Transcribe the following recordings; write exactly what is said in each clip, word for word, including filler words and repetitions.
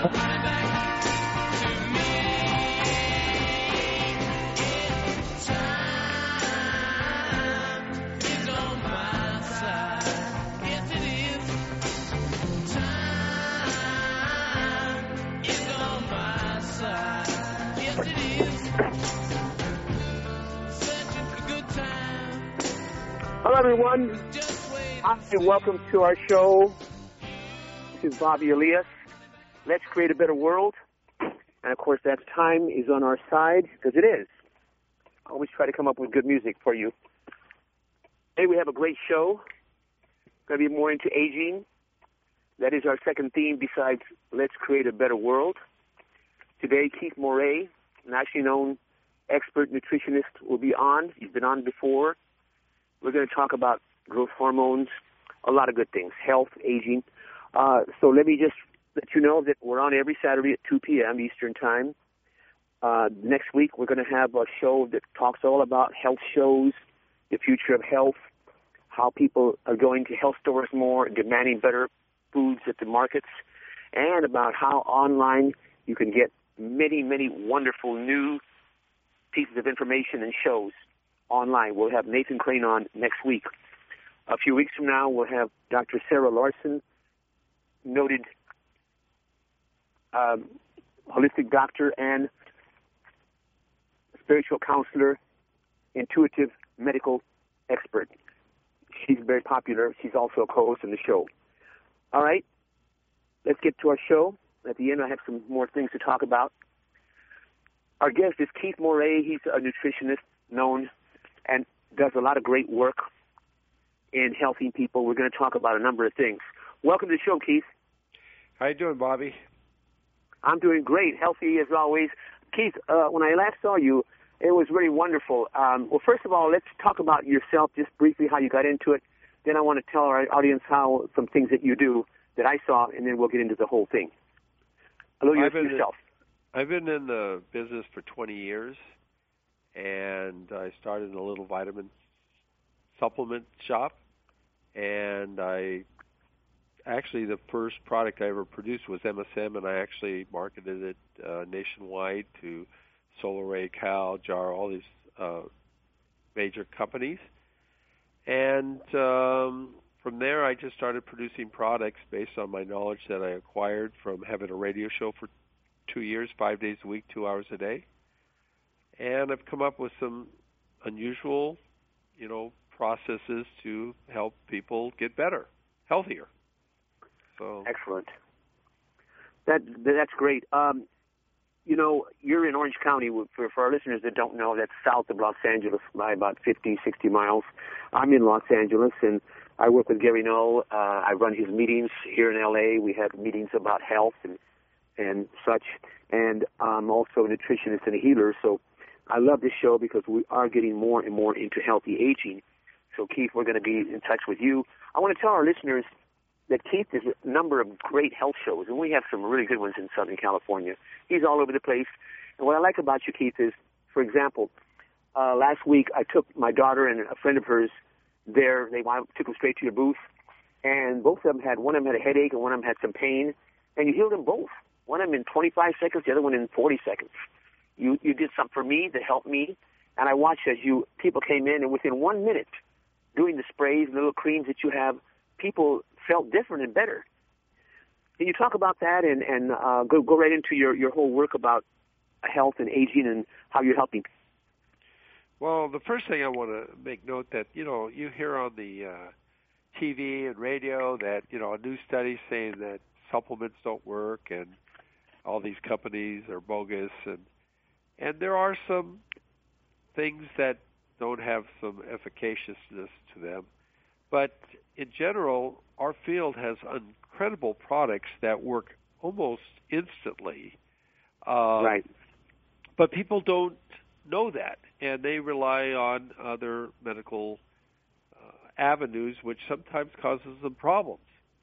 Hello, everyone. Hi, and welcome to our show. This is Bobby Elias. Let's create a better world. And, of course, that time is on our side, because it is. I always try to come up with good music for you. Today we have a great show. Going to be more into aging. That is our second theme besides Let's Create a Better World. Today, Keith Moray, nationally known expert nutritionist, will be on. He's been on before. We're going to talk about growth hormones, a lot of good things, health, aging. Uh, so let me just let you know that we're on every Saturday at two p.m. Eastern Time. Uh, next week, we're going to have a show that talks all about health shows, the future of health, how people are going to health stores more, demanding better foods at the markets, and about how online you can get many, many wonderful new pieces of information and shows online. We'll have Nathan Crane on next week. A few weeks from now, we'll have Doctor Sarah Larson, noted um, holistic doctor and spiritual counselor, intuitive medical expert. She's very popular. She's also a co-host on the show. All right, let's get to our show. At the end, I have some more things to talk about. Our guest is Keith Moray. He's a nutritionist known and does a lot of great work in helping people. We're going to talk about a number of things. Welcome to the show, Keith. How you doing, Bobby? I'm doing great, healthy as always. Keith, uh, when I last saw you, it was really wonderful. Um, well, first of all, let's talk about yourself just briefly, how you got into it. Then I want to tell our audience how some things that you do that I saw, and then we'll get into the whole thing. Hello, I've been yourself. In, I've been in the business for twenty years. And I started in a little vitamin supplement shop, and I actually the first product I ever produced was M S M, and I actually marketed it uh, nationwide to Solaray, Cal, Jar, all these uh, major companies. And um, from there, I just started producing products based on my knowledge that I acquired from having a radio show for two years, five days a week, two hours a day. And I've come up with some unusual, you know, processes to help people get better, healthier. So excellent. That that's great. Um, you know, you're in Orange County. For, for our listeners that don't know, that's south of Los Angeles by about fifty, sixty miles. I'm in Los Angeles, and I work with Gary Null. Uh, I run his meetings here in L A. We have meetings about health and and such. And I'm also a nutritionist and a healer, so I love this show because we are getting more and more into healthy aging. So, Keith, we're going to be in touch with you. I want to tell our listeners that Keith has a number of great health shows, and we have some really good ones in Southern California. He's all over the place. And what I like about you, Keith, is, for example, uh, last week I took my daughter and a friend of hers there. They took them straight to your booth, and both of them had, one of them had a headache and one of them had some pain, and you healed them both. One of them in twenty-five seconds, the other one in forty seconds. You you did something for me to help me, and I watched as you people came in, and within one minute, doing the sprays and little creams that you have, people felt different and better. Can you talk about that and and uh, go go right into your, your whole work about health and aging and how you're helping? Well, the first thing I want to make note that you know you hear on the uh, T V and radio that you know a new study saying that supplements don't work and all these companies are bogus and. And there are some things that don't have some efficaciousness to them. But in general, our field has incredible products that work almost instantly. Uh, right. But people don't know that, and they rely on other medical uh, avenues, which sometimes causes them problems.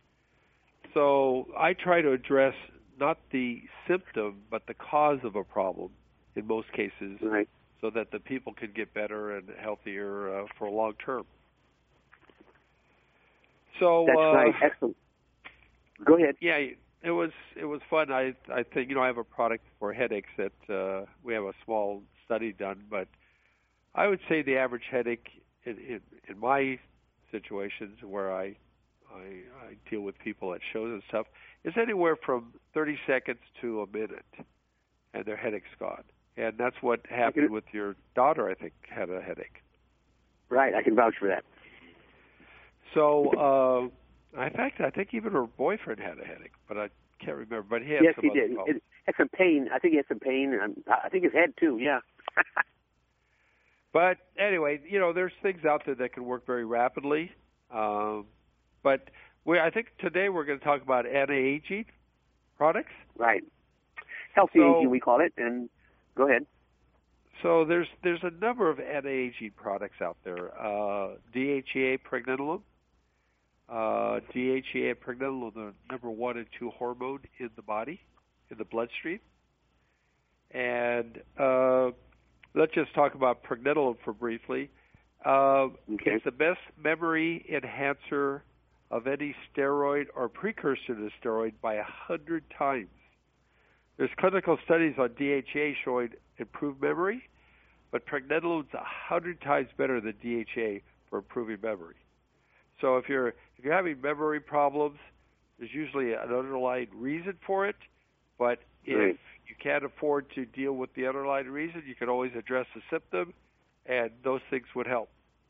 So I try to address not the symptom, but the cause of a problem in most cases, right. so that the people can get better and healthier uh, for long term. So that's uh, right. Excellent. Go ahead. Yeah. it was it was fun. I I think you know I have a product for headaches that uh, we have a small study done, but I would say the average headache in in, in my situations where I, I I deal with people at shows and stuff is anywhere from thirty seconds to a minute, and their headache's gone. And that's what happened with your daughter. I think had a headache. Right, I can vouch for that. So. Uh, In fact, I think even her boyfriend had a headache, but I can't remember. But he had yes, some he other did. problems. He had some pain. I think he had some pain. And I think his head too. Yeah. But anyway, you know, there's things out there that can work very rapidly. Um, but we, I think today we're going to talk about anti-aging products. Right. Healthy so, aging, we call it. And go ahead. So there's there's a number of anti-aging products out there. Uh, D H E A pregnenolone. Uh, D H E A and pregnenolone are the number one and two hormone in the body, in the bloodstream. And uh, let's just talk about pregnenolone for briefly. Uh, okay. It's the best memory enhancer of any steroid or precursor to steroid by a hundred times. There's clinical studies on D H E A showing improved memory, but pregnenolone's a hundred times better than D H E A for improving memory. So if you're if you're having memory problems, there's usually an underlying reason for it. But if right. you can't afford to deal with the underlying reason, you can always address the symptom, and those things would help.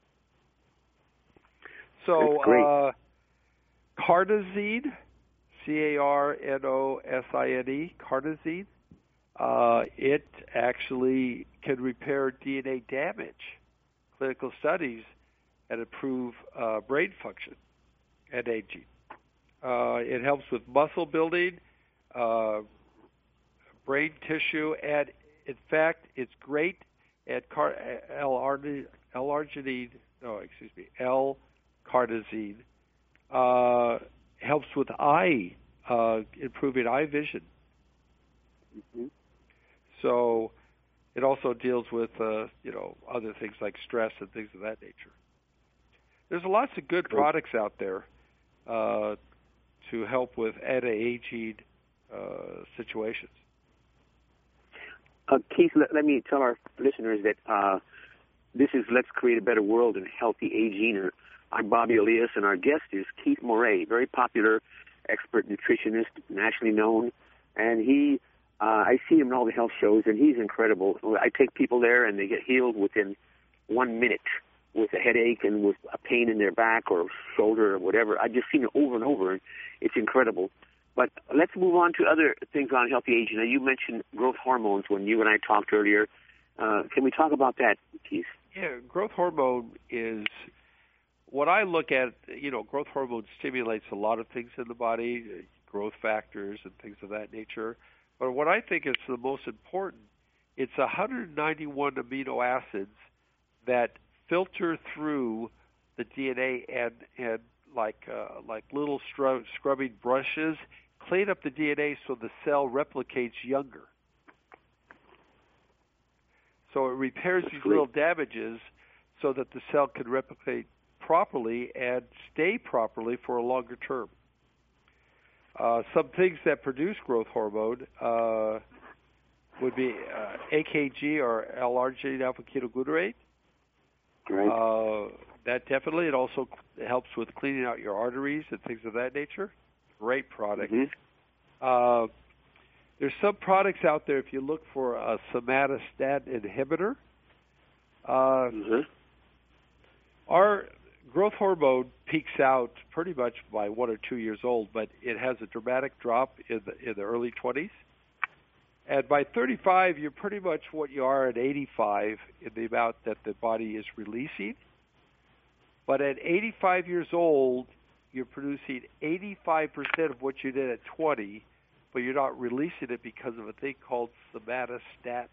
So uh, carnosine, C A R N O S I N E, carnosine, uh, it actually can repair D N A damage. Clinical studies and improve uh, brain function and aging. Uh, it helps with muscle building, uh, brain tissue, and in fact, it's great at car- L-arginine, no, excuse me, L-carnosine. Uh, helps with eye, uh, improving eye vision. Mm-hmm. So it also deals with, uh, you know, other things like stress and things of that nature. There's lots of good products out there uh, to help with anti-aging uh, situations. Uh, Keith, let, let me tell our listeners that uh, this is Let's Create a Better World in Healthy Aging. I'm Bobby Elias, and our guest is Keith Moray, very popular expert nutritionist, nationally known. And he, uh, I see him in all the health shows, and he's incredible. I take people there, and they get healed within one minute with a headache and with a pain in their back or shoulder or whatever. I've just seen it over and over, and it's incredible. But let's move on to other things on healthy aging. Now, you mentioned growth hormones when you and I talked earlier. Uh, can we talk about that, Keith? Yeah, growth hormone is what I look at. You know, growth hormone stimulates a lot of things in the body, growth factors and things of that nature. But what I think is the most important, it's one hundred ninety-one amino acids that filter through the D N A and and like uh, like little scrub, scrubbing brushes, clean up the D N A so the cell replicates younger. So it repairs these little damages so that the cell can replicate properly and stay properly for a longer term. Uh, some things that produce growth hormone uh, would be uh, A K G or L-arginine alpha-ketoglutarate. Right. Uh, that definitely. It also helps with cleaning out your arteries and things of that nature. Great product. Mm-hmm. Uh, there's some products out there, if you look for a somatostatin inhibitor. Uh, mm-hmm. Our growth hormone peaks out pretty much by one or two years old, but it has a dramatic drop in the, in the early twenties. And by thirty-five, you're pretty much what you are at eighty-five in the amount that the body is releasing. But at eighty-five years old, you're producing eighty-five percent of what you did at twenty, but you're not releasing it because of a thing called somatostatin.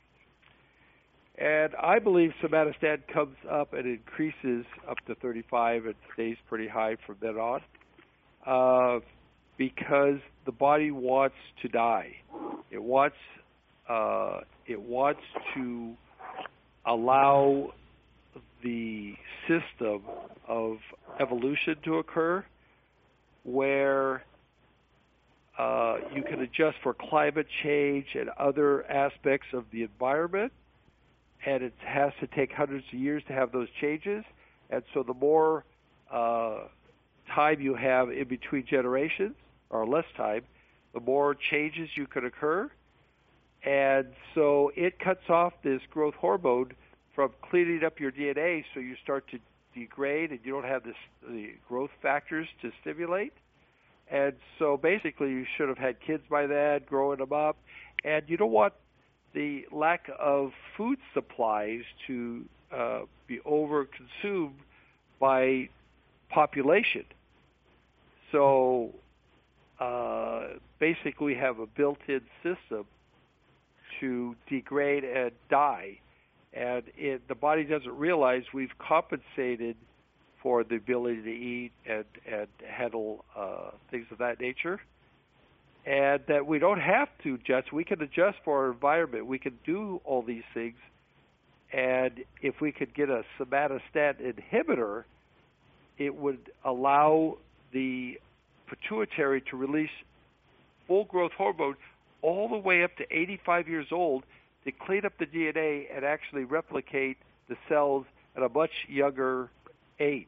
And I believe somatostatin comes up and increases up to thirty-five and stays pretty high from then on uh, because the body wants to die. It wants uh, it wants to allow the system of evolution to occur where uh, you can adjust for climate change and other aspects of the environment, and it has to take hundreds of years to have those changes. And so the more uh, time you have in between generations, or less time, the more changes you could occur. And so it cuts off this growth hormone from cleaning up your D N A, so you start to degrade and you don't have this, the growth factors to stimulate. And so basically you should have had kids by then, growing them up. And you don't want the lack of food supplies to uh, be over-consumed by population. So uh, basically we have a built-in system to degrade and die. And it, the body doesn't realize we've compensated for the ability to eat and, and handle uh, things of that nature, and that we don't have to adjust. We can adjust for our environment. We can do all these things, and if we could get a somatostatin inhibitor, it would allow the pituitary to release full growth hormone all the way up to eighty-five years old to clean up the D N A and actually replicate the cells at a much younger age.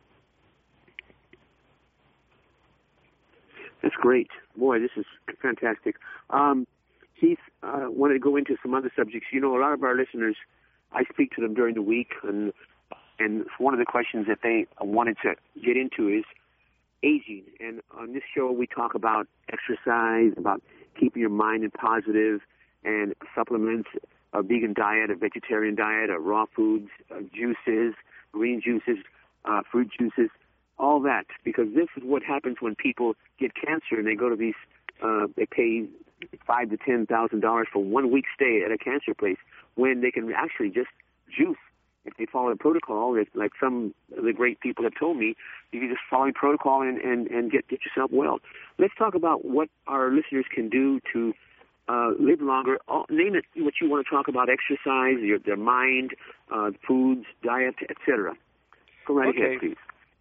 That's great. Boy, this is fantastic. Um, Keith, I uh, wanted to go into some other subjects. You know, a lot of our listeners, I speak to them during the week, and and one of the questions that they wanted to get into is aging. And on this show, we talk about exercise, about keeping your mind in positive, and supplements, a vegan diet, a vegetarian diet, a raw foods, uh, juices, green juices, uh, fruit juices, all that. Because this is what happens when people get cancer and they go to these, uh, they pay five to ten thousand dollars for one week stay at a cancer place when they can actually just juice. If they follow the protocol, if, like some of the great people have told me, you can just follow the protocol and, and, and get, get yourself well. Let's talk about what our listeners can do to uh, live longer. Oh, name it what you want to talk about: exercise, your, their mind, uh, foods, diet, et cetera. Go right okay. ahead, please.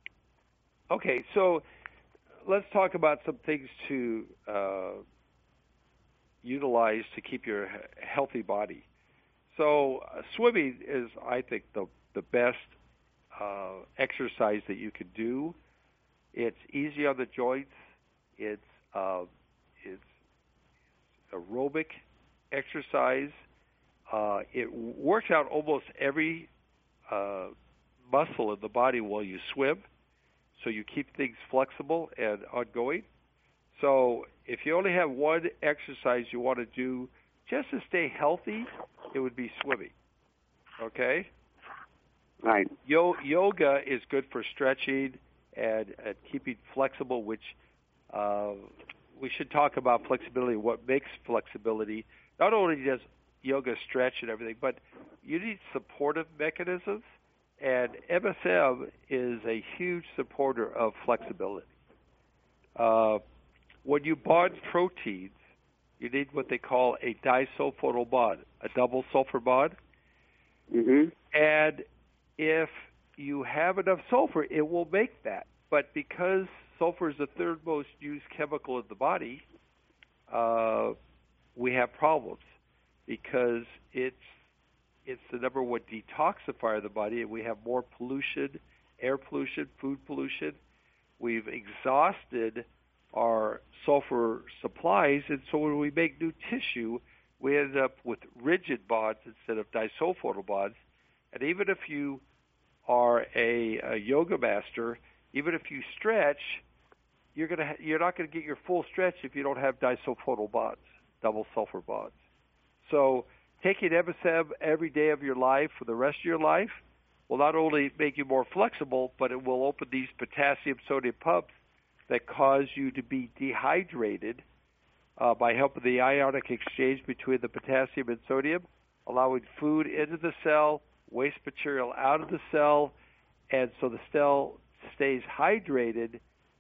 Okay, so let's talk about some things to uh, utilize to keep your healthy body. So uh, swimming is, I think, the the best uh, exercise that you can do. It's easy on the joints. It's uh, it's aerobic exercise. Uh, it works out almost every uh, muscle in the body while you swim, so you keep things flexible and ongoing. So if you only have one exercise you want to do just to stay healthy, it would be swimming. Okay? Right. Yo- yoga is good for stretching and, and keeping flexible, which uh, we should talk about flexibility, what makes flexibility. Not only does yoga stretch and everything, but you need supportive mechanisms, and M S M is a huge supporter of flexibility. Uh, when you bond proteins, you need what they call a disulfonyl bond, a double sulfur bond. Mm-hmm. And if you have enough sulfur, it will make that. But because sulfur is the third most used chemical in the body, uh, we have problems because it's it's the number one detoxifier of the body, and we have more pollution, air pollution, food pollution. We've exhausted our sulfur supplies, and so when we make new tissue, we end up with rigid bonds instead of disulfonyl bonds. And even if you are a, a yoga master, even if you stretch, you're gonna ha- you're not going to get your full stretch if you don't have disulfonyl bonds, double sulfur bonds. So taking M S M every day of your life for the rest of your life will not only make you more flexible, but it will open these potassium-sodium pumps that cause you to be dehydrated uh, by helping the ionic exchange between the potassium and sodium, allowing food into the cell, waste material out of the cell, and so the cell stays hydrated.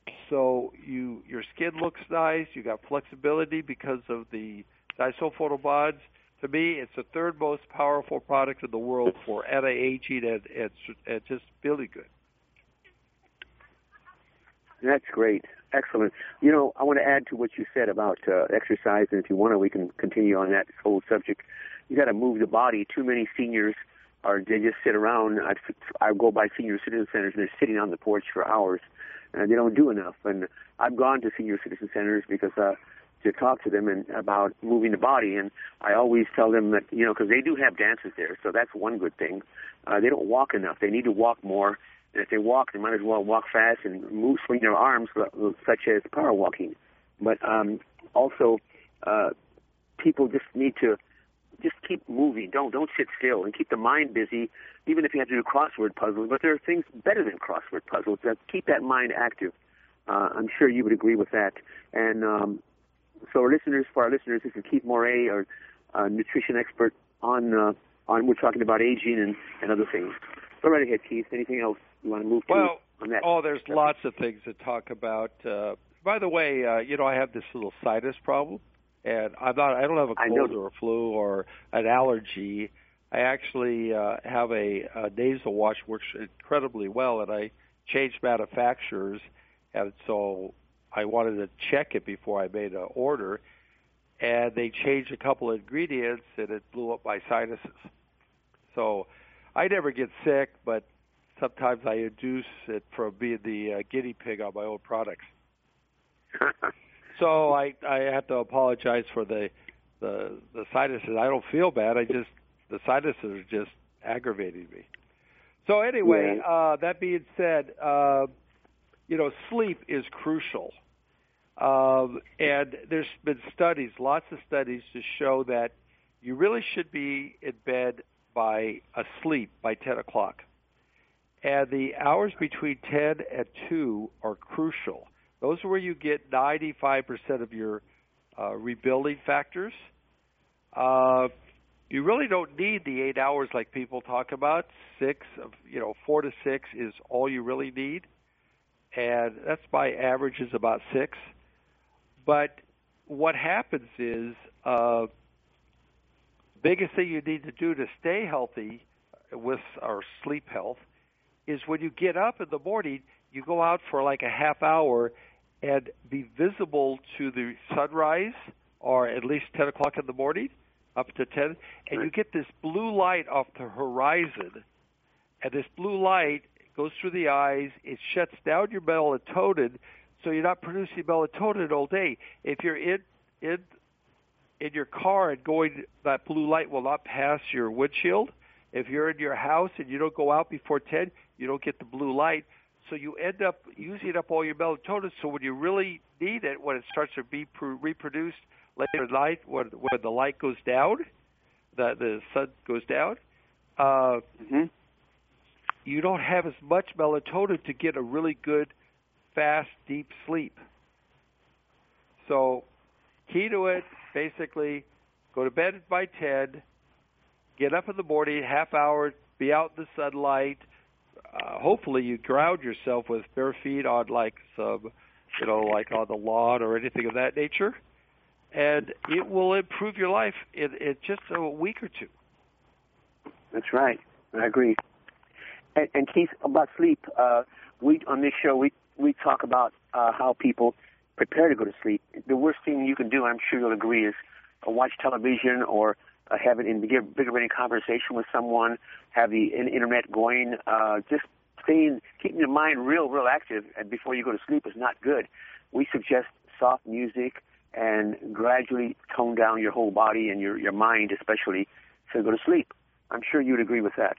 So you your skin looks nice. You got flexibility because of the disulfonyl bonds. To me, it's the third most powerful product in the world for anti-aging and, and, and just feeling good. That's great. Excellent. You know, I want to add to what you said about uh, exercise, and if you want to, we can continue on that whole subject. You got to move the body. Too many seniors are they just sit around. I, I go by senior citizen centers, and they're sitting on the porch for hours, and they don't do enough. And I've gone to senior citizen centers because uh, to talk to them and about moving the body, and I always tell them that, you know, because they do have dances there, so that's one good thing. Uh, they don't walk enough. They need to walk more. And if they walk, they might as well walk fast and move, swing their arms, such as power walking. But um, also, uh, people just need to just keep moving. Don't don't sit still and keep the mind busy, even if you have to do crossword puzzles. But there are things better than crossword puzzles that keep that mind active. Uh, I'm sure you would agree with that. And um, so, our listeners, for our listeners, this is Keith Moray, our uh, nutrition expert on uh, on. We're talking about aging and, and other things. Go right ahead, Keith. Anything else you want to move to well, on that? Oh, there's lots of things to talk about. Uh, by the way, uh, you know, I have this little sinus problem, and I'm not. I don't have a cold or a flu or an allergy. I actually uh, have a, a nasal wash works incredibly well, and I changed manufacturers, and so I wanted to check it before I made an order, and they changed a couple of ingredients, and it blew up my sinuses. So I never get sick, but sometimes I induce it from being the uh, guinea pig on my own products. So I I have to apologize for the the the sinuses. I don't feel bad. I just the sinuses are just aggravating me. So anyway, yeah. uh, that being said, uh, you know, sleep is crucial, um, and there's been studies, lots of studies, to show that you really should be in bed by asleep by ten o'clock. And the hours between ten and two are crucial. Those are where you get ninety-five percent of your uh, rebuilding factors. Uh, you really don't need the eight hours like people talk about. Six, of, you know, four to six is all you really need. And that's by average is about six. But what happens is, uh, biggest thing you need to do to stay healthy with our sleep health is when you get up in the morning, you go out for like a half hour and be visible to the sunrise, or at least ten o'clock in the morning, up to ten, and you get this blue light off the horizon, and this blue light goes through the eyes, it shuts down your melatonin, so you're not producing melatonin all day. If you're in in in your car and going, that blue light will not pass your windshield. If you're in your house and you don't go out before ten, you don't get the blue light. So you end up using up all your melatonin. So when you really need it, when it starts to be pr- reproduced later in life, when, when the light goes down, the, the sun goes down, uh, mm-hmm. you don't have as much melatonin to get a really good, fast, deep sleep. So key to it, basically, go to bed by ten, get up in the morning, half hour, be out in the sunlight. Uh, hopefully you ground yourself with bare feet on like some, you know, like on the lawn or anything of that nature, and it will improve your life in, in just a week or two. That's right. I agree. And, and Keith, about sleep, uh, we on this show we we talk about uh, how people prepare to go to sleep. The worst thing you can do, I'm sure you'll agree, is uh, watch television or uh, have an invigorating conversation with someone, have the internet going. Uh, just staying, keeping your mind real, real active and before you go to sleep is not good. We suggest soft music and gradually tone down your whole body and your, your mind especially to go to sleep. I'm sure you'd agree with that.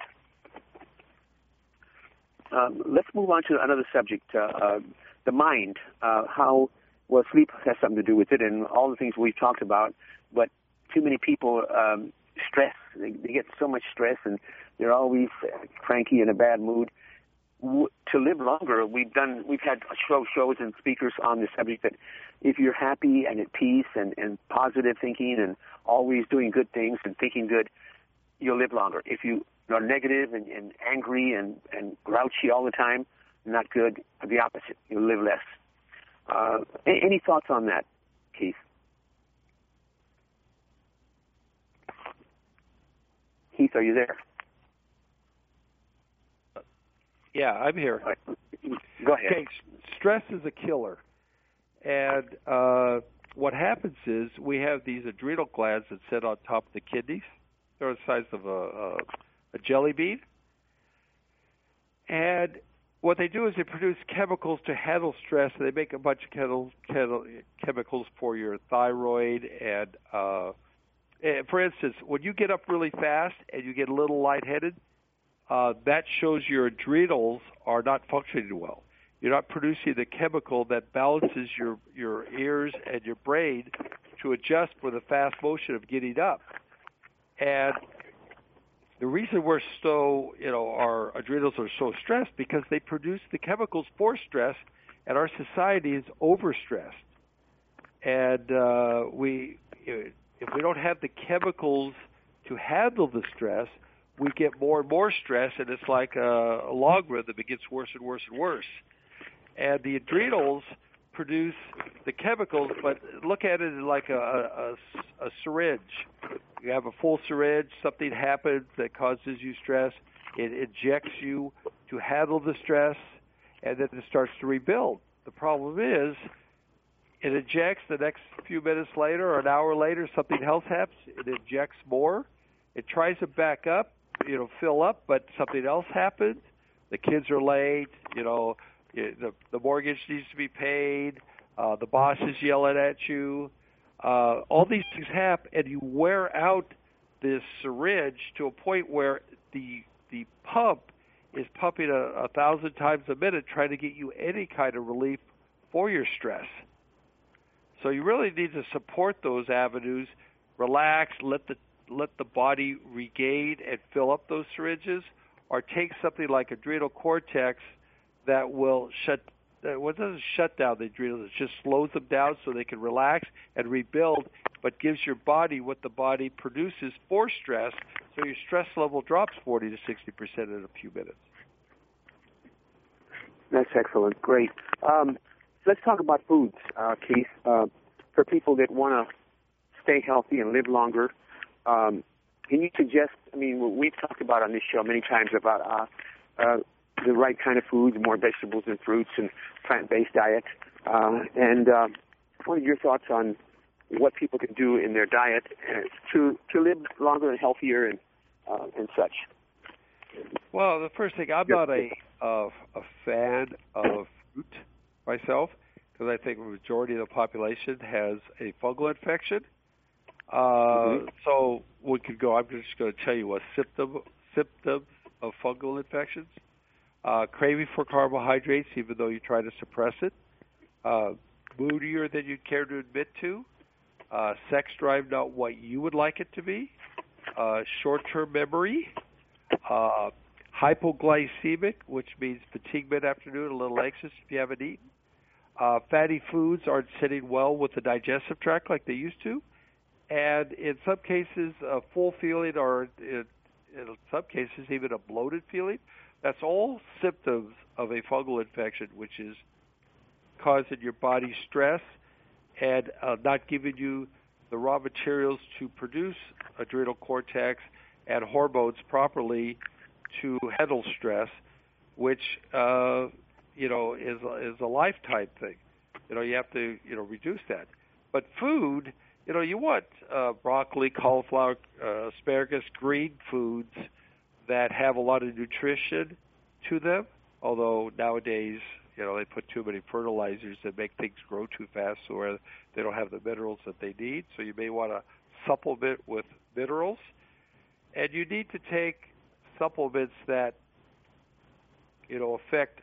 Um, let's move on to another subject, uh, uh, the mind, uh, how, well, sleep has something to do with it and all the things we've talked about, but too many people um, stress. They, they get so much stress and they're always cranky, in a bad mood. W- to live longer, we've done, we've had show, shows and speakers on the subject that if you're happy and at peace and, and positive thinking and always doing good things and thinking good, you'll live longer. If you are negative and, and angry and, and grouchy all the time, not good. The opposite. You'll live less. Uh, any thoughts on that, Keith? Keith, are you there? Yeah, I'm here. Right. Go ahead. Okay, stress is a killer. And uh, what happens is we have these adrenal glands that sit on top of the kidneys. They're the size of a, a, a jelly bean. And what they do is they produce chemicals to handle stress. And they make a bunch of chemicals, chemicals for your thyroid. And, uh, and for instance, when you get up really fast and you get a little lightheaded, uh, that shows your adrenals are not functioning well. You're not producing the chemical that balances your, your ears and your brain to adjust for the fast motion of getting up. And the reason we're so, you know, our adrenals are so stressed because they produce the chemicals for stress, and our society is overstressed. And uh, we, if we don't have the chemicals to handle the stress, we get more and more stress, and it's like a, a logarithm. It gets worse and worse and worse. And the adrenals produce the chemicals, but look at it like a, a, a syringe. You have a full syringe, something happens that causes you stress, it injects you to handle the stress, and then it starts to rebuild. The problem is it injects the next few minutes later or an hour later, something else happens, it injects more, it tries to back up, you know, fill up, but something else happens, the kids are late, you know, The, the mortgage needs to be paid, uh, the boss is yelling at you, uh, all these things happen, and you wear out this syringe to a point where the the pump is pumping a, a thousand times a minute trying to get you any kind of relief for your stress. So you really need to support those avenues, relax, let the let the body regain and fill up those syringes, or take something like adrenal cortex that will shut, uh, what doesn't shut down the adrenals, it just slows them down so they can relax and rebuild, but gives your body what the body produces for stress, so your stress level drops forty to sixty percent in a few minutes. That's excellent. Great. Um, let's talk about foods, uh, Keith. Uh, for people that want to stay healthy and live longer, um, can you suggest, I mean, we've talked about on this show many times about uh, uh, the right kind of foods, more vegetables and fruits and plant-based diet. Uh, and uh, what are your thoughts on what people can do in their diet uh, to to live longer and healthier and uh, and such? Well, the first thing, I'm not a uh, a fan of fruit myself because I think the majority of the population has a fungal infection. Uh, mm-hmm. So we could go. I'm just going to tell you what symptom symptoms of fungal infections. Uh, craving for carbohydrates, even though you try to suppress it. Uh, moodier than you'd care to admit to. Uh, sex drive not what you would like it to be. Uh, short-term memory. Uh, hypoglycemic, which means fatigue mid-afternoon, a little anxious if you haven't eaten. Uh, fatty foods aren't sitting well with the digestive tract like they used to. And in some cases, a full feeling, or in, in some cases, even a bloated feeling. That's all symptoms of a fungal infection, which is causing your body stress and uh, not giving you the raw materials to produce adrenal cortex and hormones properly to handle stress, which uh, you know is is a lifetime thing. You know, you have to you know reduce that. But food, you know, you want uh, broccoli, cauliflower, uh, asparagus, green foods that have a lot of nutrition to them, although nowadays, you know, they put too many fertilizers that make things grow too fast so where they don't have the minerals that they need. So you may want to supplement with minerals. And you need to take supplements that, you know, affect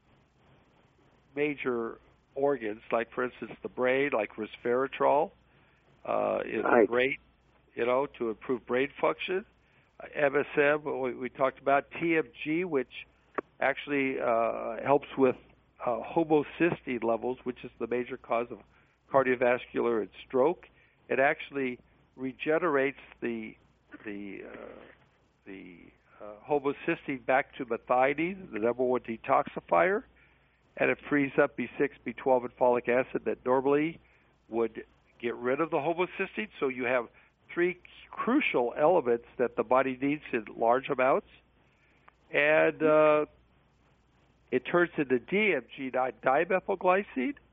major organs, like, for instance, the brain, like resveratrol uh, is right. great, you know, to improve brain function. M S M, we, we talked about T M G, which actually uh, helps with uh, homocysteine levels, which is the major cause of cardiovascular and stroke. It actually regenerates the the uh, the uh, homocysteine back to methionine, the number one detoxifier, and it frees up B six, B twelve, and folic acid that normally would get rid of the homocysteine. So you have three crucial elements that the body needs in large amounts, and uh, it turns into D M G nine dimethylglycine,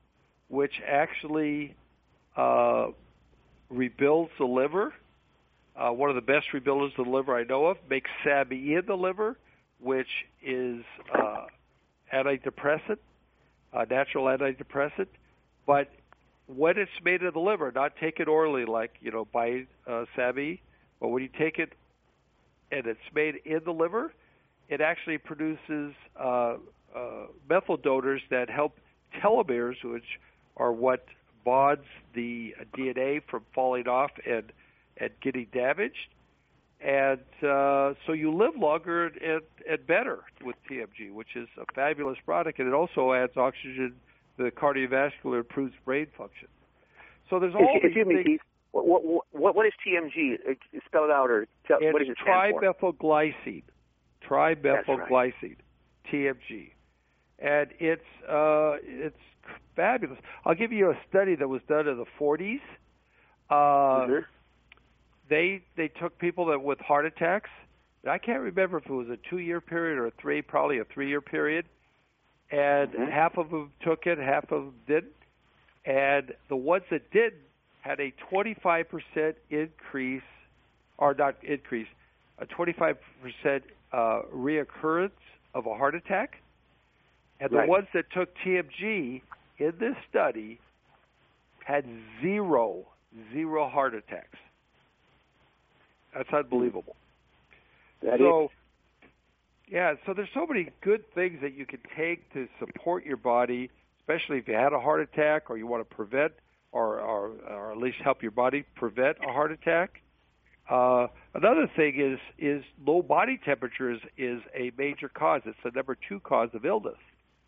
which actually uh, rebuilds the liver. Uh, one of the best rebuilders of the liver I know of. Makes S A B E in the liver, which is uh, antidepressant, uh, natural antidepressant. But when it's made in the liver, not taken orally like, you know, by uh, S A B E, but when you take it and it's made in the liver, it actually produces uh, uh, methyl donors that help telomeres, which are what bonds the D N A from falling off and, and getting damaged. And uh, so you live longer and, and better with T M G, which is a fabulous product, and it also adds oxygen to the cardiovascular, improves brain function. So there's all these Excuse me, things. Keith. What, what, what is T M G? Spell it out, or tell, it's what does it stand for? trimethylglycine. Trimethylglycine, right. T M G, and it's uh, it's fabulous. I'll give you a study that was done in the forties. Uh, mm-hmm. They they took people that with heart attacks. I can't remember if it was a two-year period or a three, probably a three-year period. And mm-hmm. half of them took it, half of them didn't. And the ones that didn't had a twenty-five percent increase, or not increase, a twenty-five percent uh, reoccurrence of a heart attack. And the right. ones that took T M G in this study had zero, zero heart attacks. That's unbelievable. That so, is. yeah, so there's so many good things that you can take to support your body, especially if you had a heart attack or you want to prevent or, or, or at least help your body prevent a heart attack. Uh, another thing is is low body temperature is, is a major cause. It's the number two cause of illness.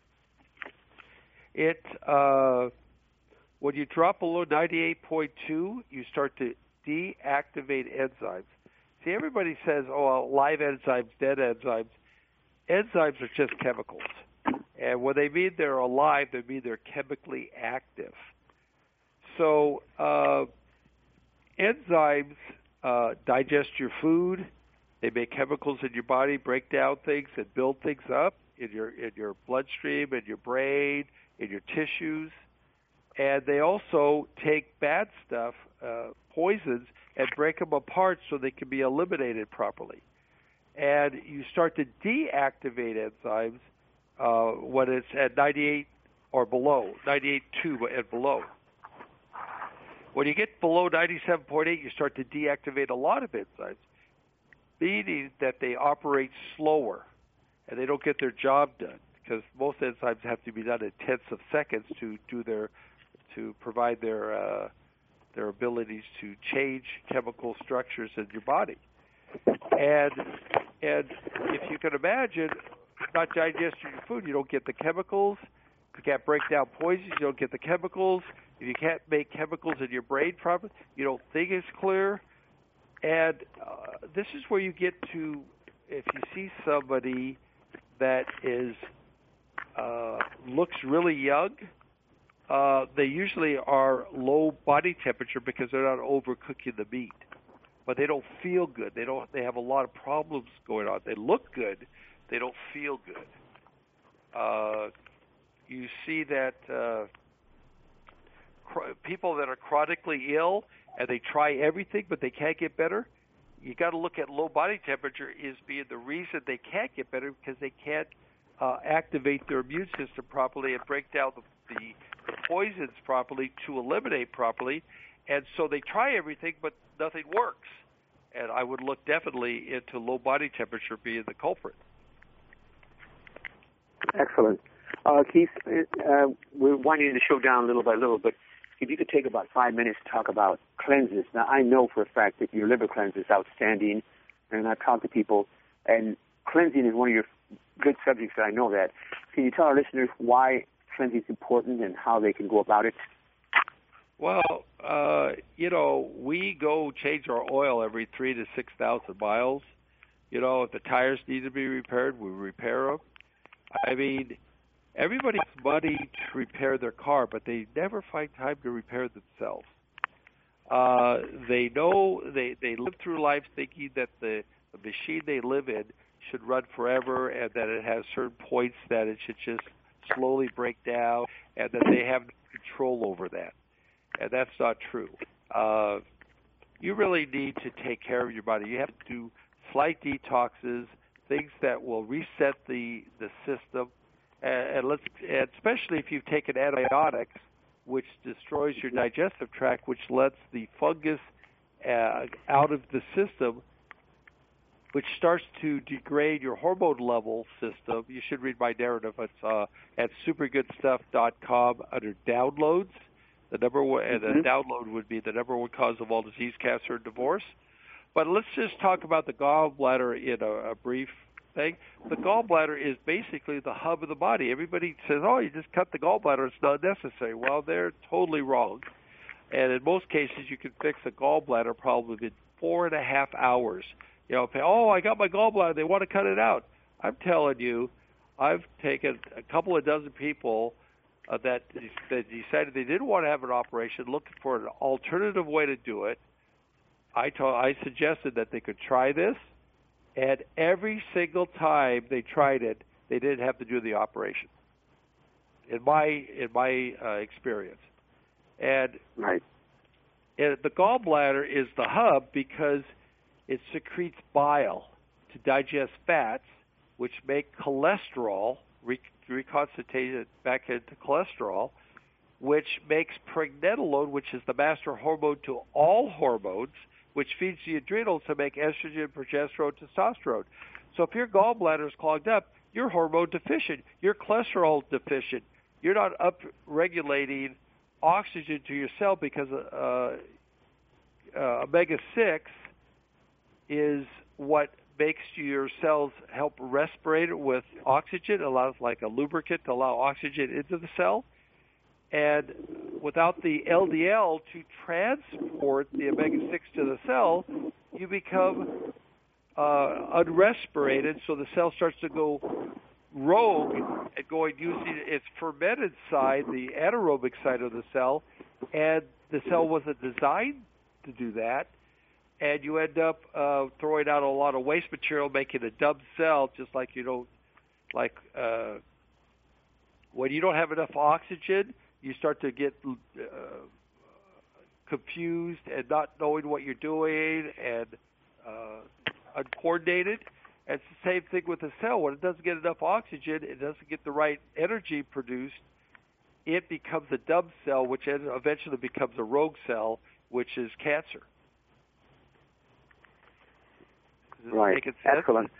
It uh, when you drop below ninety-eight point two, you start to deactivate enzymes. See, everybody says, oh, well, live enzymes, dead enzymes. Enzymes are just chemicals. And when they mean they're alive, they mean they're chemically active. So uh, enzymes uh, digest your food. They make chemicals in your body, break down things, and build things up in your in your bloodstream, in your brain, in your tissues. And they also take bad stuff, uh, poisons, and break them apart so they can be eliminated properly. And you start to deactivate enzymes uh, when it's at ninety-eight or below, ninety-eight point two and below. When you get below ninety-seven point eight, you start to deactivate a lot of enzymes, meaning that they operate slower and they don't get their job done, because most enzymes have to be done in tenths of seconds to do their to provide their uh, their abilities to change chemical structures in your body. And and if you can imagine, not digesting your food, you don't get the chemicals. You can't break down poisons, you don't get the chemicals. If you can't make chemicals in your brain properly, you don't think it's clear. And uh, this is where you get to, if you see somebody that is uh, looks really young, Uh, they usually are low body temperature because they're not overcooking the meat, but they don't feel good. They don't. They have a lot of problems going on. They look good, they don't feel good. Uh, you see that uh, cr- people that are chronically ill and they try everything but they can't get better. You got to look at low body temperature as being the reason they can't get better, because they can't uh, activate their immune system properly and break down the, the the poisons properly to eliminate properly, and so they try everything, but nothing works. And I would look definitely into low body temperature being the culprit. Excellent. Uh, Keith, uh, we're winding the show down little by little, but if you could take about five minutes to talk about cleanses. Now, I know for a fact that your liver cleanse is outstanding, and I've talked to people, and cleansing is one of your good subjects, that I know that. Can you tell our listeners why cleansing is important and how they can go about it? Well, uh, you know, we go change our oil every three to six thousand miles. You know, if the tires need to be repaired, we repair them. I mean, everybody has money to repair their car, but they never find time to repair themselves. Uh, they know they they live through life thinking that the, the machine they live in should run forever, and that it has certain points that it should just slowly break down, and that they have control over that, and that's not true. Uh, you really need to take care of your body. You have to do slight detoxes, things that will reset the the system, and, and let's and especially if you've taken antibiotics, which destroys your digestive tract, which lets the fungus uh, out of the system, which starts to degrade your hormone level system. You should read my narrative. It's uh, at super good stuff dot com under downloads. The number one, and mm-hmm. the download would be the number one cause of all disease, cancer, and divorce. But let's just talk about the gallbladder in a, a brief thing. The gallbladder is basically the hub of the body. Everybody says, oh, you just cut the gallbladder, it's not necessary. Well, they're totally wrong. And in most cases, you can fix a gallbladder problem in four and a half hours. You know, oh, I got my gallbladder, they want to cut it out. I'm telling you, I've taken a couple of dozen people uh, that, that decided they didn't want to have an operation, looking for an alternative way to do it. I told, I suggested that they could try this, and every single time they tried it, they didn't have to do the operation. In my in my uh, experience, and right, and the gallbladder is the hub because it secretes bile to digest fats, which make cholesterol re- reconstituted back into cholesterol, which makes pregnenolone, which is the master hormone to all hormones, which feeds the adrenals to make estrogen, progesterone, testosterone. So if your gallbladder is clogged up, you're hormone deficient, you're cholesterol deficient, you're not up-regulating oxygen to your cell because uh, uh, omega six is what makes your cells help respirate with oxygen, allows like a lubricant to allow oxygen into the cell. And without the L D L to transport the omega six to the cell, you become uh, unrespirated, so the cell starts to go rogue and going using its fermented side, the anaerobic side of the cell, and the cell wasn't designed to do that, and you end up uh, throwing out a lot of waste material, making a dumb cell, just like you don't, like uh, when you don't have enough oxygen, you start to get uh, confused and not knowing what you're doing and uh, uncoordinated. And it's the same thing with the cell. When it doesn't get enough oxygen, it doesn't get the right energy produced, it becomes a dumb cell, which eventually becomes a rogue cell, which is cancer. Does right. Make it sense? Excellent.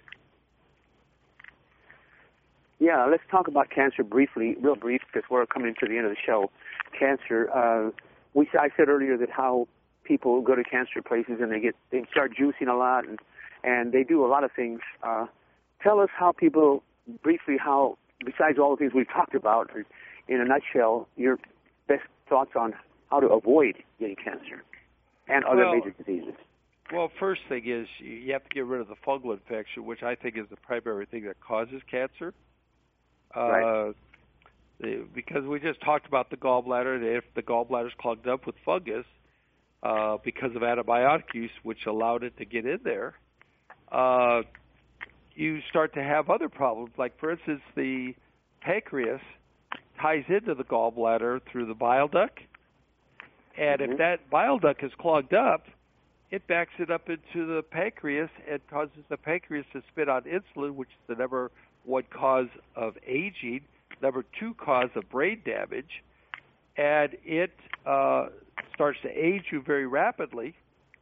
Yeah, let's talk about cancer briefly, real brief, because we're coming to the end of the show. Cancer. Uh, we I said earlier that how people go to cancer places and they get they start juicing a lot and and they do a lot of things. Uh, tell us how people briefly how besides all the things we've talked about, in a nutshell, your best thoughts on how to avoid getting cancer and other well, major diseases. Well, first thing is you have to get rid of the fungal infection, which I think is the primary thing that causes cancer. Right. Uh, because we just talked about the gallbladder, and if the gallbladder is clogged up with fungus uh, because of antibiotic use, which allowed it to get in there, uh, you start to have other problems. Like, for instance, the pancreas ties into the gallbladder through the bile duct, and mm-hmm. if that bile duct is clogged up, it backs it up into the pancreas and causes the pancreas to spit out insulin, which is the number one cause of aging, number two cause of brain damage, and it uh, starts to age you very rapidly,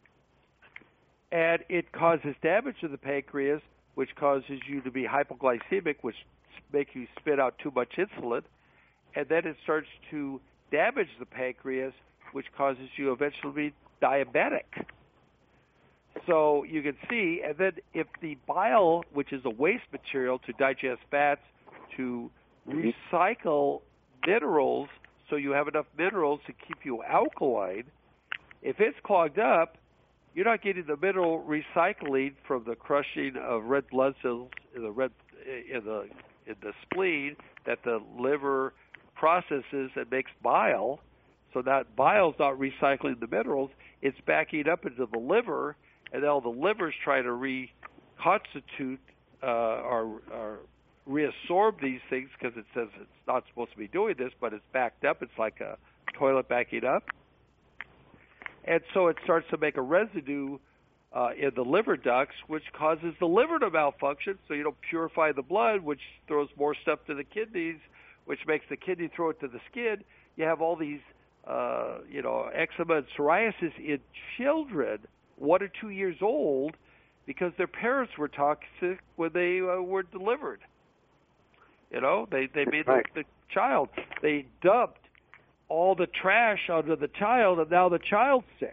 and it causes damage to the pancreas, which causes you to be hypoglycemic, which make you spit out too much insulin, and then it starts to damage the pancreas, which causes you eventually to be diabetic. So you can see, and then if the bile, which is a waste material to digest fats, to recycle minerals, so you have enough minerals to keep you alkaline, if it's clogged up, you're not getting the mineral recycling from the crushing of red blood cells in the red in the in the spleen that the liver processes and makes bile. So that bile's not recycling the minerals; it's backing up into the liver. And now the liver's trying to reconstitute uh, or, or reabsorb these things because it says it's not supposed to be doing this, but it's backed up. It's like a toilet backing up. And so it starts to make a residue uh, in the liver ducts, which causes the liver to malfunction, so you don't purify the blood, which throws more stuff to the kidneys, which makes the kidney throw it to the skin. You have all these, uh, you know, eczema and psoriasis in children, one or two years old, because their parents were toxic when they uh, were delivered. You know, they, they made right. the, the child, they dumped all the trash onto the child, and now the child's sick.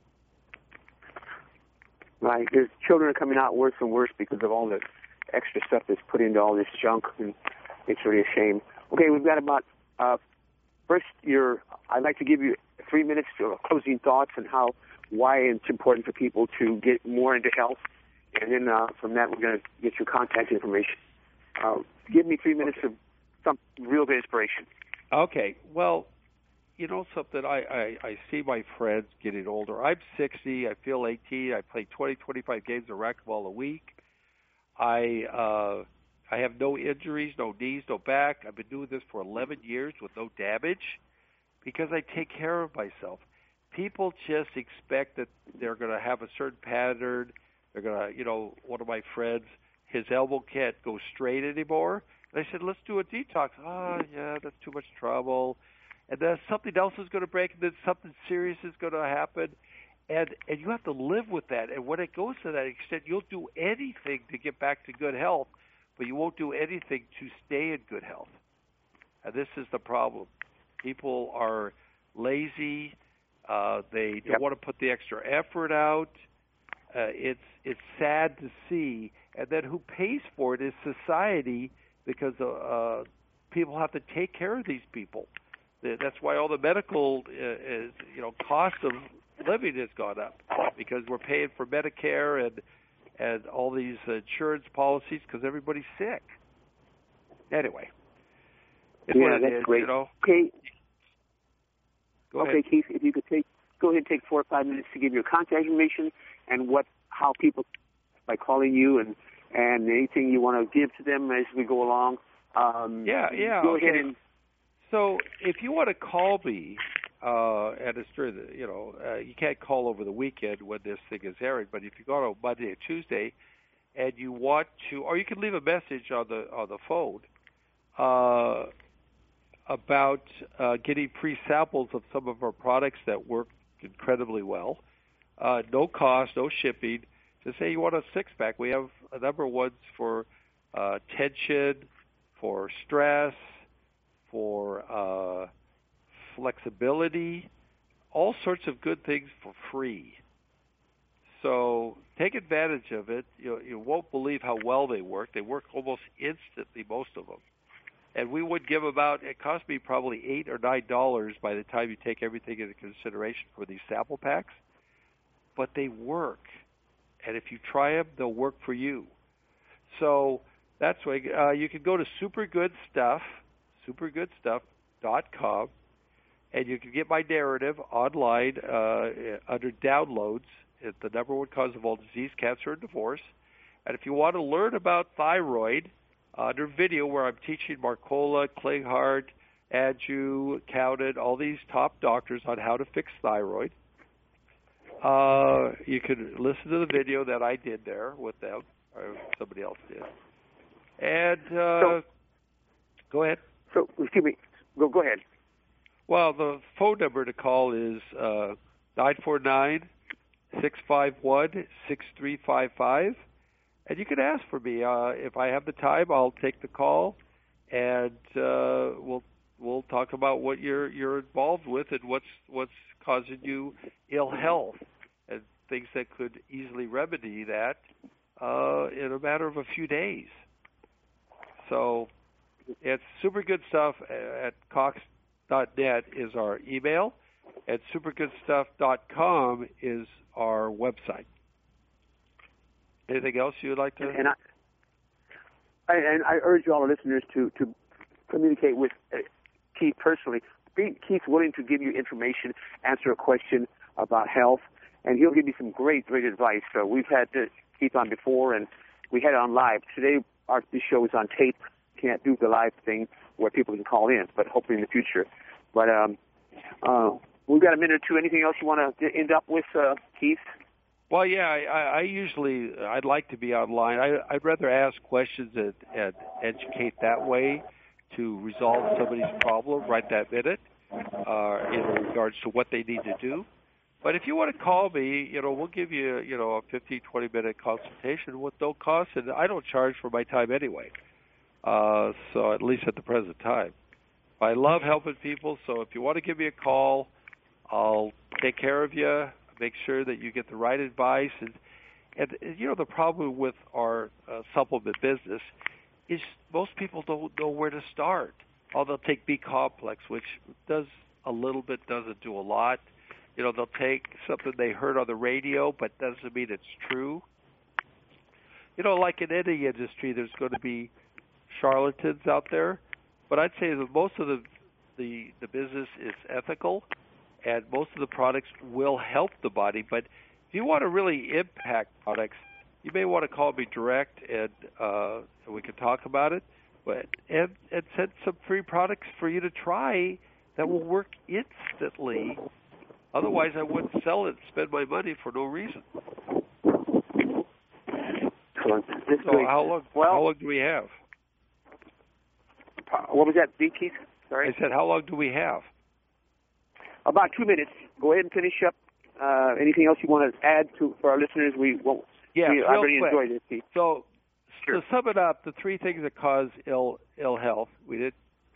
Right. There's children are coming out worse and worse because of all the extra stuff that's put into all this junk, and it's really a shame. Okay, we've got about, uh, first, your, I'd like to give you three minutes to closing thoughts and how, why it's important for people to get more into health. And then uh, from that, we're going to get your contact information. Uh, give me three minutes okay. of some real good inspiration. Okay. Well, you know something, I, I, I see my friends getting older. I'm sixty. I feel eighteen. I play twenty, twenty-five games of racquetball a week. I uh, I have no injuries, no knees, no back. I've been doing this for eleven years with no damage because I take care of myself. People just expect that they're going to have a certain pattern. They're going to, you know, one of my friends, his elbow can't go straight anymore. And I said, let's do a detox. Oh, yeah, that's too much trouble. And then something else is going to break, and then something serious is going to happen. And and you have to live with that. And when it goes to that extent, you'll do anything to get back to good health, but you won't do anything to stay in good health. And this is the problem. People are lazy. Uh, they don't yep. want to put the extra effort out. Uh, it's it's sad to see. And then who pays for it is society, because uh, uh, people have to take care of these people. That's why all the medical, uh, is, you know, cost of living has gone up, because we're paying for Medicare and and all these insurance policies because everybody's sick. Anyway, it's yeah, what it that's is, great. you know. Okay, Go okay, ahead. Keith, if you could take go ahead and take four or five minutes to give your contact information and what how people by calling you and and anything you want to give to them as we go along. Um, yeah, yeah. Go okay. ahead and. So if you want to call me, uh, and it's during the, you know, uh, you can't call over the weekend when this thing is airing, but if you go on Monday or Tuesday, and you want to, or you can leave a message on the on the phone uh, about uh, getting pre-samples of some of our products that work incredibly well, uh, no cost, no shipping. Just say you want a six-pack. We have a number of ones for uh, tension, for stress, for uh, flexibility, all sorts of good things for free. So take advantage of it. You, you won't believe how well they work. They work almost instantly, most of them. And we would give about, it cost me probably eight or nine dollars by the time you take everything into consideration for these sample packs. But they work. And if you try them, they'll work for you. So that's why uh, you can go to Supergood Stuff, supergood stuff dot com, and you can get my narrative online uh, under downloads. It's the number one cause of all disease, cancer, and divorce. And if you want to learn about thyroid, uh, under video where I'm teaching Marcola, Klinghart, Adju, Cowden, all these top doctors on how to fix thyroid, uh, you can listen to the video that I did there with them, or somebody else did. And uh, so, go ahead. So, excuse me. Go, go ahead. Well, the phone number to call is uh, nine four nine, six five one, six three five five. And you can ask for me. Uh, if I have the time, I'll take the call, and uh, we'll we'll talk about what you're you're involved with and what's what's causing you ill health and things that could easily remedy that uh, in a matter of a few days. So it's Supergood Stuff at Cox dot net is our email, and supergood stuff dot com is our website. Anything else you would like to? And I, I, and I urge all our listeners to, to communicate with uh, Keith personally. Keith's willing to give you information, answer a question about health, and he'll give you some great, great advice. So we've had uh, Keith on before, and we had it on live. Today, our this show is on tape, can't do the live thing where people can call in, but hopefully in the future. But um, uh, we've got a minute or two. Anything else you want to end up with, uh, Keith? Well, yeah, I, I usually, I'd like to be online. I, I'd rather ask questions and, and educate that way to resolve somebody's problem right that minute uh, in regards to what they need to do. But if you want to call me, you know, we'll give you, you know, a fifteen, twenty-minute consultation with no cost, and I don't charge for my time anyway, uh, so at least at the present time. I love helping people, so if you want to give me a call, I'll take care of you, make sure that you get the right advice. And, and you know, the problem with our uh, supplement business is most people don't know where to start. Oh, they'll take B-complex, which does a little bit, doesn't do a lot. You know, they'll take something they heard on the radio, but doesn't mean it's true. You know, like in any industry, there's going to be charlatans out there. But I'd say that most of the, the the business is ethical, and most of the products will help the body. But if you want to really impact products, you may want to call me direct, and uh, we can talk about it. But and, and send some free products for you to try that will work instantly. Otherwise, I wouldn't sell it and spend my money for no reason. So how long? Well, how long do we have? What was that, B, Keith? Sorry. I said, how long do we have? About two minutes. Go ahead and finish up. Uh, anything else you want to add to for our listeners? We won't. Yeah, we, real I really quick. enjoyed it, Keith. So, sure. to sum it up, the three things that cause ill ill health, we did,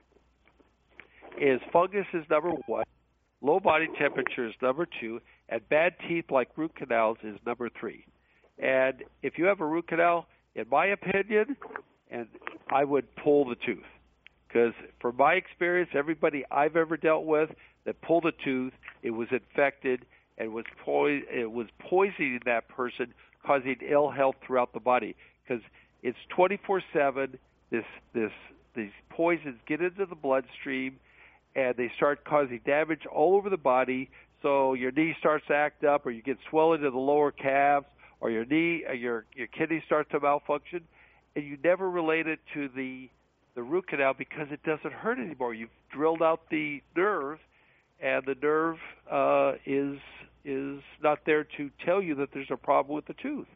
is fungus is number one, low body temperature is number two, and bad teeth like root canals is number three. And if you have a root canal, in my opinion, and I would pull the tooth. Because from my experience, everybody I've ever dealt with that pulled a tooth, it was infected and was po- it was poisoning that person, causing ill health throughout the body. Because it's twenty-four seven. This this these poisons get into the bloodstream, and they start causing damage all over the body. So your knee starts to act up, or you get swelling to the lower calves, or your knee, or your your kidney starts to malfunction, and you never relate it to the the root canal because it doesn't hurt anymore. You've drilled out the nerve, and the nerve uh, is is not there to tell you that there's a problem with the tooth.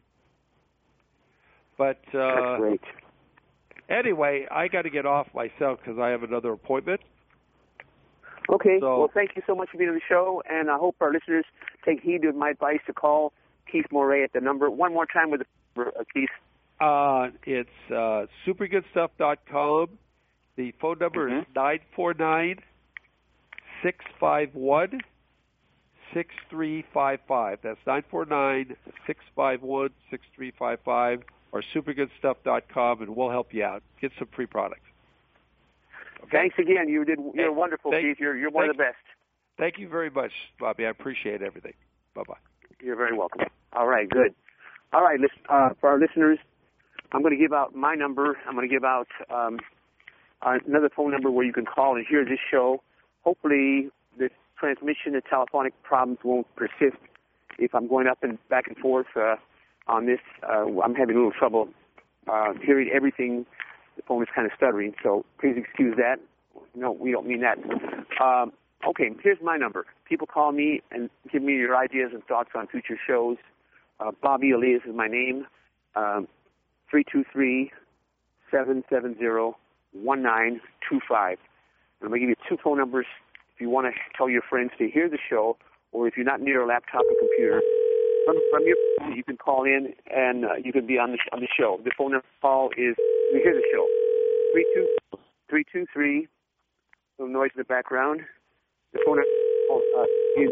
But uh, That's great. Anyway, I got to get off myself because I have another appointment. Okay. So, well, thank you so much for being on the show, and I hope our listeners take heed of my advice to call Keith Moray at the number. One more time with the number, uh, Keith. Uh, it's uh, super good stuff dot com. The phone number mm-hmm. is nine four nine, six five one, six three five five. That's nine four nine, six five one, six three five five, or super good stuff dot com, and we'll help you out. Get some free products. Okay? Thanks again. You did. You're hey, wonderful, thank, Keith. You're you're one thank, of the best. Thank you very much, Bobby. I appreciate everything. Bye-bye. You're very welcome. All right, good. All right, listen, uh, for our listeners, I'm going to give out my number. I'm going to give out um, another phone number where you can call and hear this show. Hopefully, the transmission and telephonic problems won't persist. If I'm going up and back and forth uh, on this, uh, I'm having a little trouble uh, hearing everything. The phone is kind of stuttering, so please excuse that. No, we don't mean that. Um, okay, here's my number. People call me and give me your ideas and thoughts on future shows. Uh, Bobby Elias is my name. Um, three two three, seven seven zero, one nine two five. I'm going to give you two phone numbers if you want to tell your friends to hear the show, or if you're not near a laptop or computer, from, from your phone, you can call in and uh, you can be on the on the show. The phone number to call is to hear the show. three two three two three. Little noise in the background. The phone number uh, is.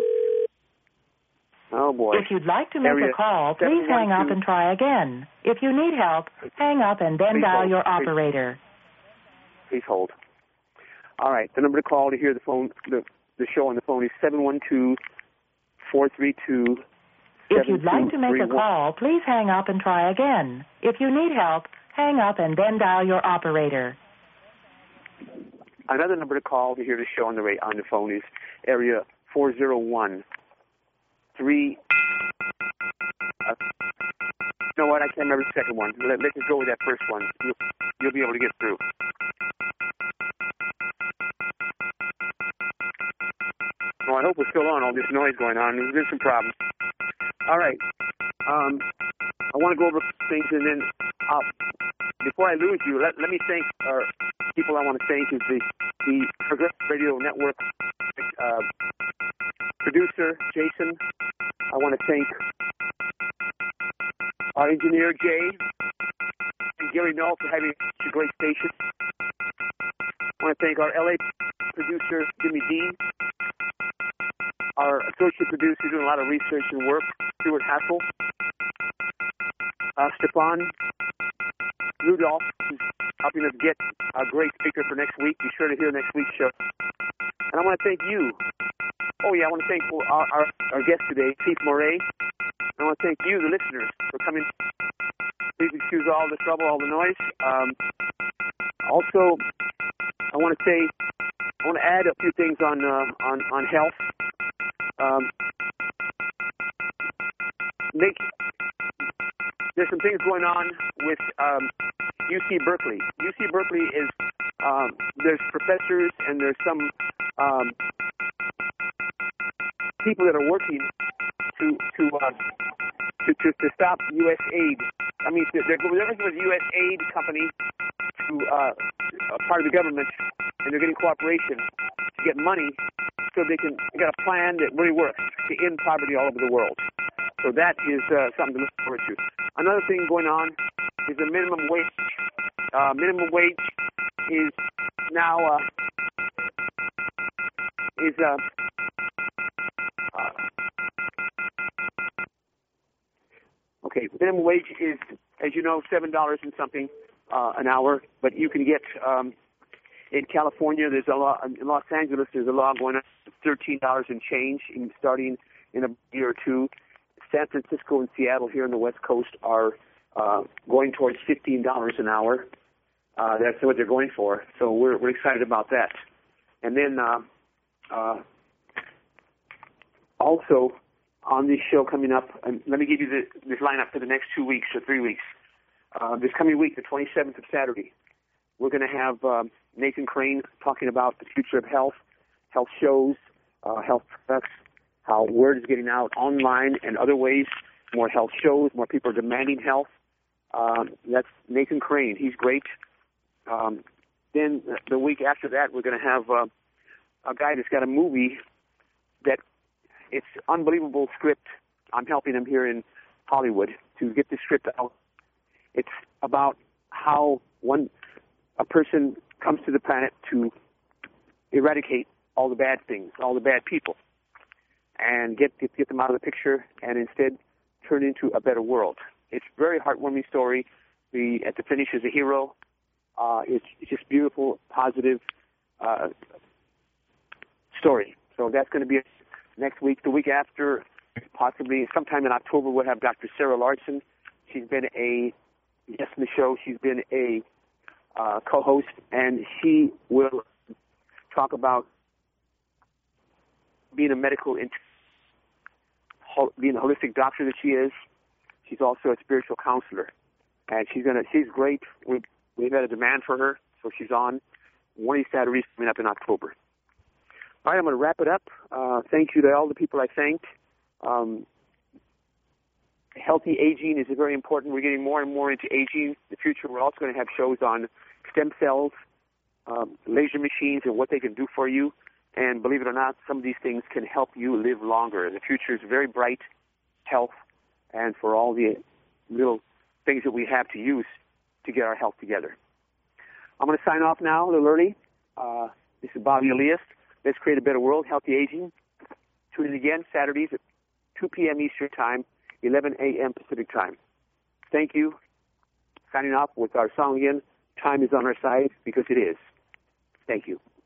Oh boy. If you'd like to make Area a call, please hang up and try again. If you need help, hang up and then Please dial hold. your Please. operator. Please hold. All right. The number to call to hear the phone, the, the show on the phone is seven one two, four three two, If you'd like to make a call, please hang up and try again. If you need help, hang up and then dial your operator. Another number to call to hear the show on the on the phone is area four zero one, three. Uh, you know what? I can't remember the second one. Let, let's just go with that first one. You'll, you'll be able to get through. I hope we're still on. All this noise going on. There's been some problems. All right. Um, I want to go over things, and then uh, before I lose you, let, let me thank our people I want to thank is the, the Progressive Radio Network uh, producer, Jason. I want to thank our engineer, Jay, and Gary Null for having such a great station. I want to thank our L A producer, Jimmy Dean, our associate producer doing a lot of research and work, Stuart Hassel, uh, Stefan Rudolph, who's helping us get a great speaker for next week. Be sure to hear next week's show. And I want to thank you. Oh, yeah, I want to thank our, our, our guest today, Keith Moray. I want to thank you, the listeners, for coming. Please excuse all the trouble, all the noise. Um, also, I want to say, I want to add a few things on uh, on on health. Um, make there's some things going on with um, U C Berkeley. U C Berkeley is um, there's professors and there's some um, people that are working to to, uh, to to to stop U S aid. I mean, they're, they're working with a U S aid company to uh, a part of the government, and they're getting cooperation to get money so they can they got a plan that really works to end poverty all over the world. So that is uh, something to look forward to. Another thing going on is the minimum wage. Uh, minimum wage is now uh, is uh, uh, okay. Minimum wage is, as you know, seven dollars and something uh, an hour. But you can get um, in California. There's a law in Los Angeles. There's a law going on thirteen dollars and change, in, starting in a year or two. San Francisco and Seattle here on the West Coast are uh, going towards fifteen dollars an hour. Uh, that's what they're going for. So we're we're excited about that. And then uh, uh, also on this show coming up, and let me give you the, this lineup for the next two weeks or three weeks. Uh, this coming week, the twenty-seventh of Saturday, we're going to have um, Nathan Crane talking about the future of health, health shows, uh, health products, how word is getting out online and other ways, more health shows, more people are demanding health. Um, that's Nathan Crane. He's great. Um, then the week after that, we're going to have uh, a guy that's got a movie that it's unbelievable script. I'm helping him here in Hollywood to get this script out. It's about how one a person comes to the planet to eradicate all the bad things, all the bad people, and get, get get them out of the picture, and instead turn into a better world. It's a very heartwarming story. The at the finish is a hero. Uh, it's, it's just beautiful, positive uh, story. So that's going to be next week. The week after, possibly sometime in October, we'll have Doctor Sarah Larson. She's been a guest in the show. She's been a uh, co-host, and she will talk about being a medical, int- being a holistic doctor that she is. She's also a spiritual counselor, and she's gonna. She's great. We we've had a demand for her, so she's on one of these Saturdays coming up in October. All right, I'm going to wrap it up. Uh, thank you to all the people I thanked. Um, healthy aging is very important. We're getting more and more into aging. In the future, we're also going to have shows on stem cells, um, laser machines, and what they can do for you. And believe it or not, some of these things can help you live longer. The future is very bright, health, and for all the little things that we have to use to get our health together. I'm going to sign off now a little early. Uh, this is Bobby Elias. Let's create a better world, healthy aging. Tune in again Saturdays at two p.m. Eastern Time, eleven a.m. Pacific Time. Thank you. Signing off with our song again, Time is on Our Side, because it is. Thank you.